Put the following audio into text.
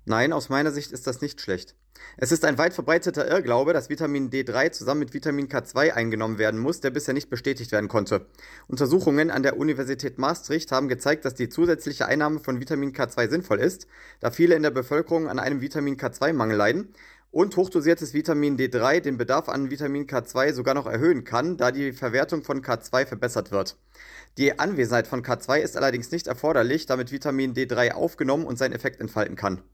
Nein, aus meiner Sicht ist das nicht schlecht. Es ist ein weit verbreiteter Irrglaube, dass Vitamin D3 zusammen mit Vitamin K2 eingenommen werden muss, der bisher nicht bestätigt werden konnte. Untersuchungen an der Universität Maastricht haben gezeigt, dass die zusätzliche Einnahme von Vitamin K2 sinnvoll ist, da viele in der Bevölkerung an einem Vitamin K2-Mangel leiden und hochdosiertes Vitamin D3 den Bedarf an Vitamin K2 sogar noch erhöhen kann, da die Verwertung von K2 verbessert wird. Die Anwesenheit von K2 ist allerdings nicht erforderlich, damit Vitamin D3 aufgenommen und seinen Effekt entfalten kann.